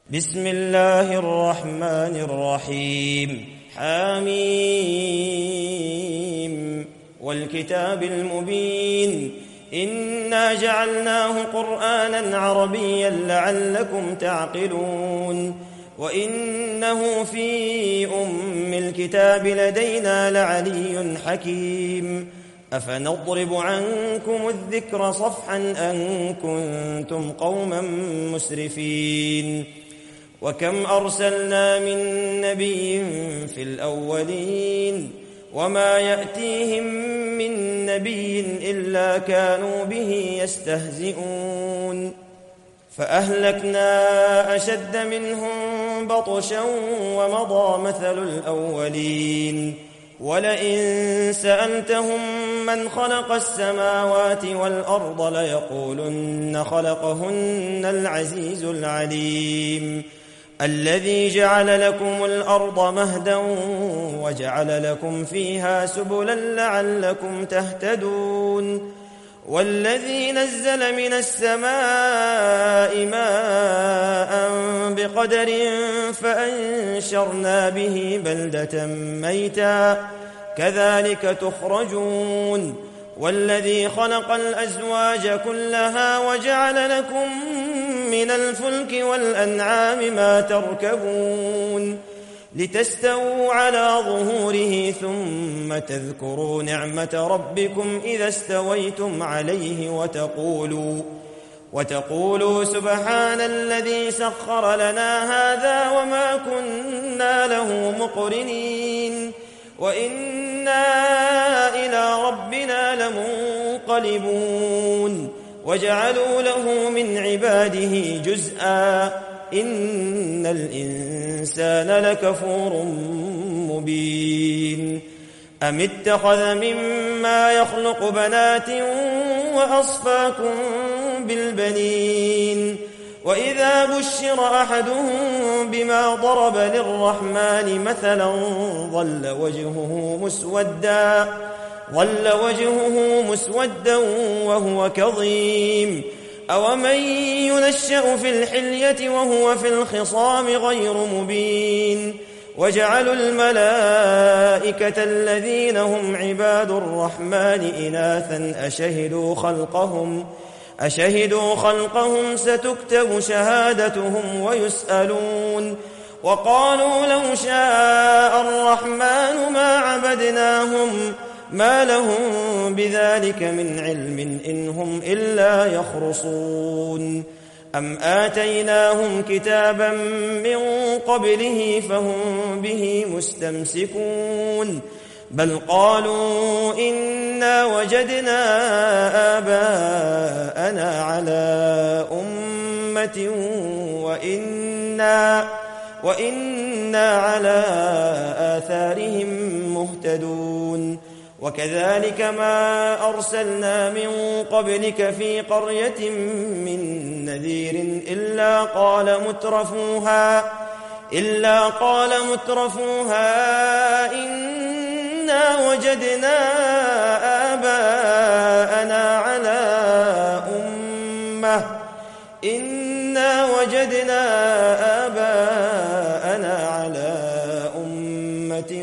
بسم الله الرحمن الرحيم حميم والكتاب المبين إنا جعلناه قرآنا عربيا لعلكم تعقلون وإنه في أم الكتاب لدينا لعلي حكيم أفنضرب عنكم الذكر صفحا أن كنتم قوما مسرفين وكم أرسلنا من نبي في الأولين وما يأتيهم من نبي إلا كانوا به يستهزئون فأهلكنا أشد منهم بطشا ومضى مثل الأولين ولئن سألتهم من خلق السماوات والأرض ليقولن خلقهن العزيز العليم الذي جعل لكم الأرض مهدا وجعل لكم فيها سبلا لعلكم تهتدون والذي نزل من السماء ماء بقدر فأنشرنا به بلدة ميتا كذلك تخرجون والذي خلق الأزواج كلها وجعل لكم من الفلك والأنعام ما تركبون لتستووا على ظهوره ثم تذكروا نعمة ربكم إذا استويتم عليه وتقولوا سبحان الذي سخر لنا هذا وما كنا له مقرنين وإنا إلى ربنا لمنقلبون وجعلوا له من عباده جزءا إن الإنسان لكفور مبين أم اتخذ مما يخلق بنات وأصفاكم بالبنين وإذا بشر أحدهم بما ضرب للرحمن مثلا ظل وجهه مسودا وهو كظيم أومن ينشأ في الحلية وهو في الخصام غير مبين وجعلوا الملائكة الذين هم عباد الرحمن إناثا أشهدوا خلقهم ستكتب شهادتهم ويسألون وقالوا لو شاء الرحمن ما عبدناهم ما لهم بذلك من علم إن هم إلا يخرصون أم آتيناهم كتابا من قبله فهم به مستمسكون بل قالوا إنا وجدنا آباءنا على أمة وإنا على آثارهم مهتدون وكذلك ما أرسلنا من قبلك في قرية من نذير إلا قال مترفوها إنا وجدنا آباءنا على أمة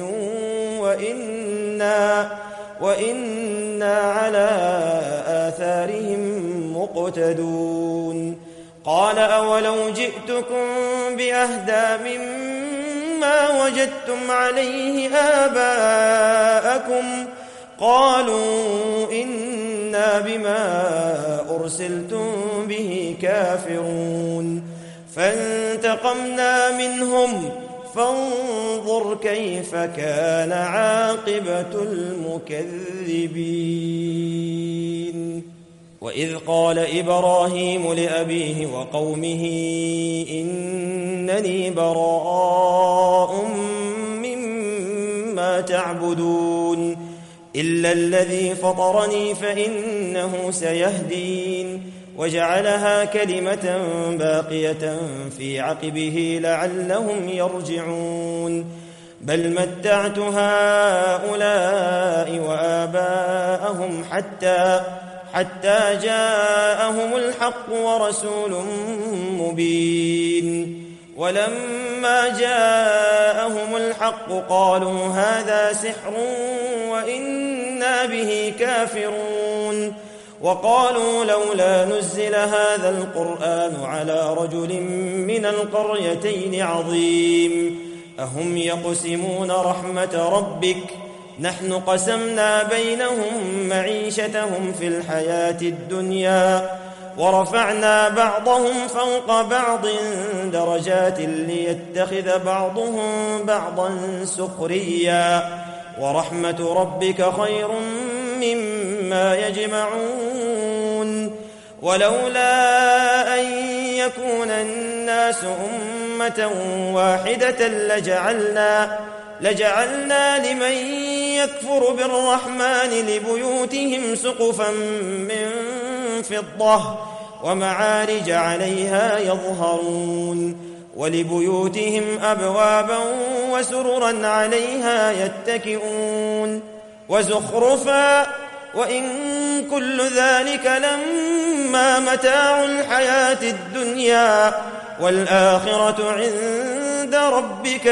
وإنا على آثارهم مقتدون قال أولو جئتكم بأهدى مما وجدتم عليه آباءكم قالوا إنا بما أرسلتم به كافرون فانتقمنا منهم فانظر كيف كان عاقبة المكذبين وإذ قال إبراهيم لأبيه وقومه إنني براء مما تعبدون إلا الذي فطرني فإنه سيهدين وجعلها كلمة باقية في عقبه لعلهم يرجعون بل متعت هؤلاء وآباءهم حتى جاءهم الحق ورسول مبين ولما جاءهم الحق قالوا هذا سحر وإنا به كافرون وقالوا لولا نزل هذا القرآن على رجل من القريتين عظيم أهم يقسمون رحمة ربك نحن قسمنا بينهم معيشتهم في الحياة الدنيا ورفعنا بعضهم فوق بعض درجات ليتخذ بعضهم بعضا سخريا ورحمة ربك خير مما يجمعون ولولا أن يكون الناس أمة واحدة لجعلنا لمن يكفر بالرحمن لبيوتهم سقفا من فضة ومعارج عليها يظهرون ولبيوتهم أبوابا وسررا عليها يتكئون وزخرفا وإن كل ذلك لما متاع الحياة الدنيا والآخرة عند ربك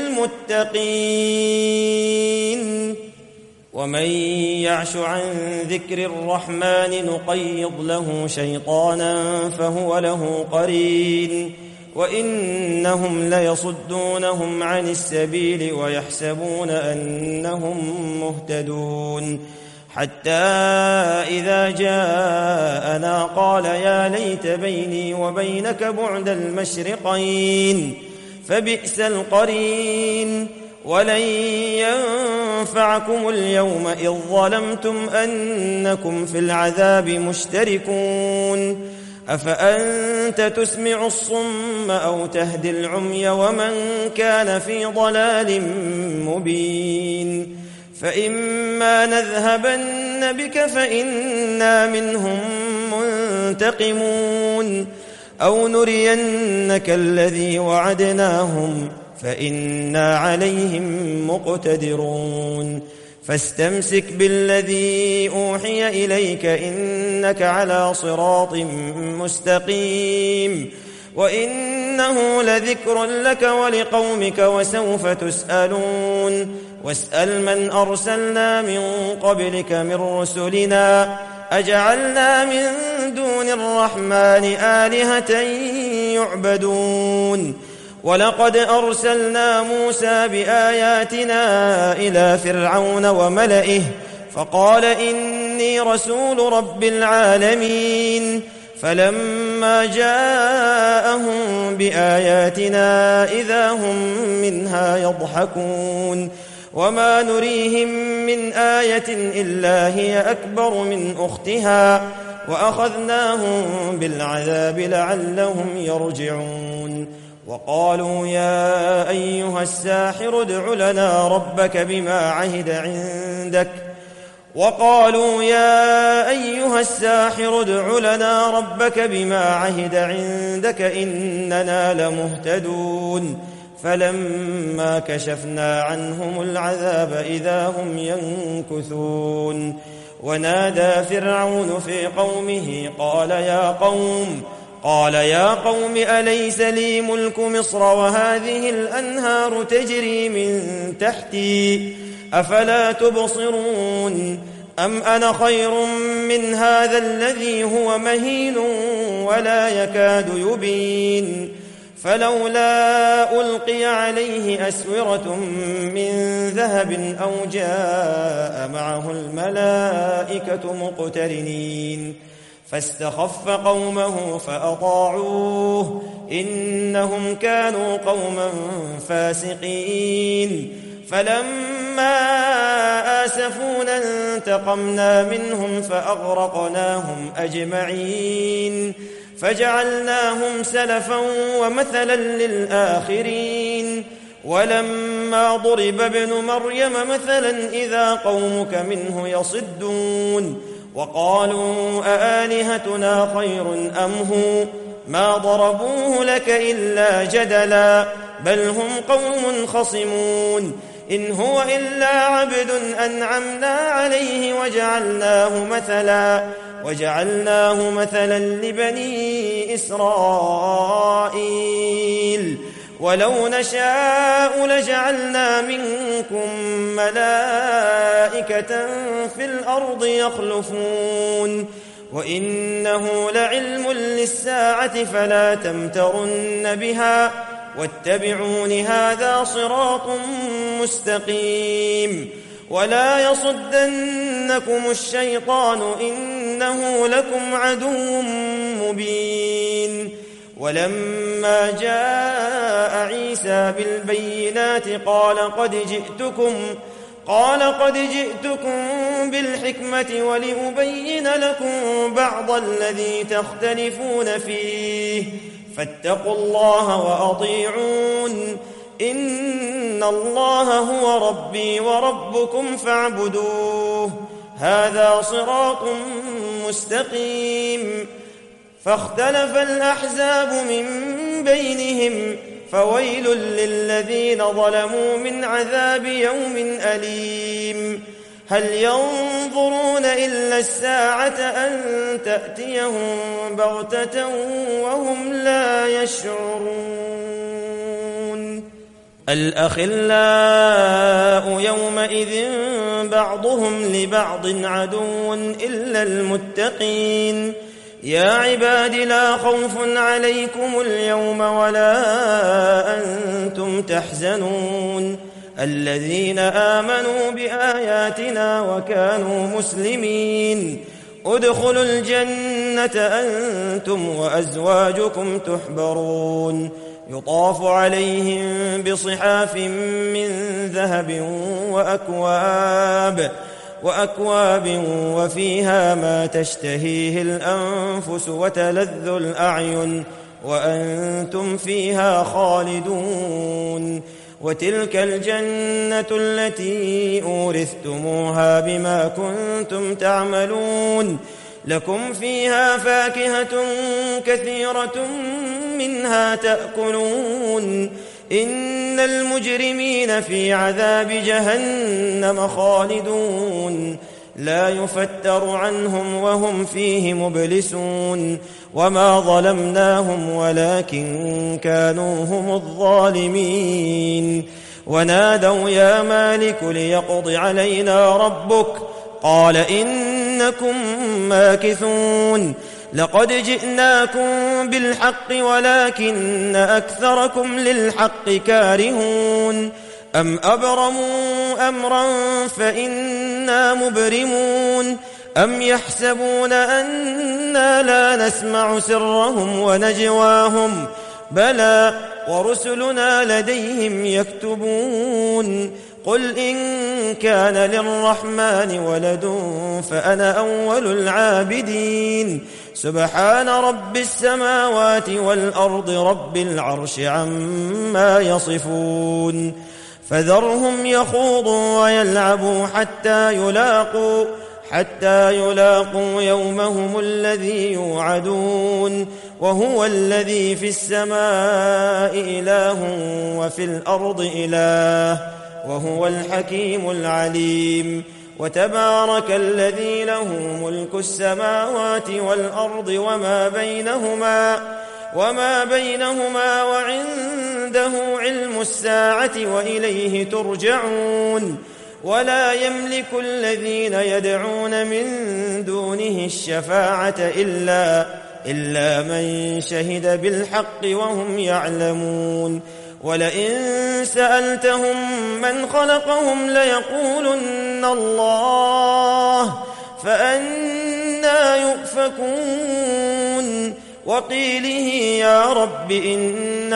للمتقين ومن يعش عن ذكر الرحمن نقيض له شيطانا فهو له قرين وإنهم ليصدونهم عن السبيل ويحسبون أنهم مهتدون حتى إذا جاءنا قال يا ليت بيني وبينك بعد المشرقين فبئس القرين ولن ينفعكم اليوم إذ ظلمتم أنكم في العذاب مشتركون أفأنت تسمع الصم أو تهدي العمي ومن كان في ضلال مبين فإما نذهبن بك فإنا منهم منتقمون أو نرينك الذي وعدناهم فإنا عليهم مقتدرون فاستمسك بالذي أوحي إليك إنك على صراط مستقيم وإنه لذكر لك ولقومك وسوف تسألون واسأل من أرسلنا من قبلك من رسلنا أجعلنا من دون الرحمن آلهة يعبدون ولقد أرسلنا موسى بآياتنا إلى فرعون وملئه فقال إني رسول رب العالمين فلما جاءهم بآياتنا إذا هم منها يضحكون وما نريهم من آية إلا هي أكبر من أختها وأخذناهم بالعذاب لعلهم يرجعون وقالوا يا أيها الساحر ادع لنا ربك بما عهد عندك إننا لمهتدون فلما كشفنا عنهم العذاب إذا هم ينكثون ونادى فرعون في قومه قال يا قوم أليس لي ملك مصر وهذه الأنهار تجري من تحتي أفلا تبصرون أم أنا خير من هذا الذي هو مهين ولا يكاد يبين فلولا ألقي عليه أسورة من ذهب أو جاء معه الملائكة مقترنين فاستخف قومه فأطاعوه إنهم كانوا قوما فاسقين فلما آسفونا انتقمنا منهم فأغرقناهم أجمعين فجعلناهم سلفا ومثلا للآخرين ولما ضرب ابن مريم مثلا إذا قومك منه يصدون وقالوا أآلهتنا خير أم هو ما ضربوه لك إلا جدلا بل هم قوم خصمون إن هو إلا عبد أنعمنا عليه وجعلناه مثلا لبني إسرائيل ولو نشاء لجعلنا منكم ملائكة في الأرض يخلفون وإنه لعلم للساعة فلا تمترن بها واتبعون هذا صراط مستقيم ولا يصدنكم الشيطان إنه لكم عدو مبين ولما جاء عيسى بالبينات قال قد جئتكم بالحكمة ولأبين لكم بعض الذي تختلفون فيه فاتقوا الله وأطيعون إن الله هو ربي وربكم فاعبدوه هذا صراط مستقيم فاختلف الأحزاب من بينهم فويل للذين ظلموا من عذاب يوم أليم هل ينظرون إلا الساعة أن تأتيهم بغتة وهم لا يشعرون الأخلاء يومئذ بعضهم لبعض عدو إلا المتقين يا عباد لا خوف عليكم اليوم ولا أنتم تحزنون الذين آمنوا بآياتنا وكانوا مسلمين ادخلوا الجنة أنتم وأزواجكم تحبرون يطاف عليهم بصحاف من ذهب وأكواب وفيها ما تشتهيه الأنفس وتلذ الأعين وأنتم فيها خالدون وتلك الجنة التي أورثتموها بما كنتم تعملون لكم فيها فاكهة كثيرة منها تأكلون إن المجرمين في عذاب جهنم خالدون لا يفتر عنهم وهم فيه مبلسون وما ظلمناهم ولكن كانوا هم الظالمين ونادوا يا مالك ليقض علينا ربك قال إنكم ماكثون لقد جئناكم بالحق ولكن أكثركم للحق كارهون أم أبرموا أمرا فإنا مبرمون أم يحسبون أنا لا نسمع سرهم ونجواهم بلى ورسلنا لديهم يكتبون قل إن كان للرحمن ولد فأنا أول العابدين سبحان رب السماوات والأرض رب العرش عما يصفون فذرهم يخوضوا ويلعبوا حتى يلاقوا يومهم الذي يوعدون وهو الذي في السماء إله وفي الأرض إله وهو الحكيم العليم وتبارك الذي له ملك السماوات والأرض وما بينهما وعنده علم الساعة وإليه ترجعون ولا يملك الذين يدعون من دونه الشفاعة إلا من شهد بالحق وهم يعلمون ولئن سألتهم من خلقهم ليقولن الله فأنى يؤفكون وقيله يا رب إن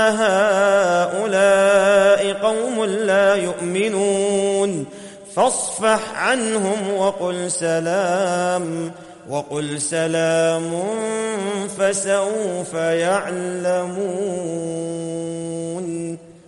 هؤلاء قوم لا يؤمنون فاصفح عنهم وقل سلام فسوف يعلمون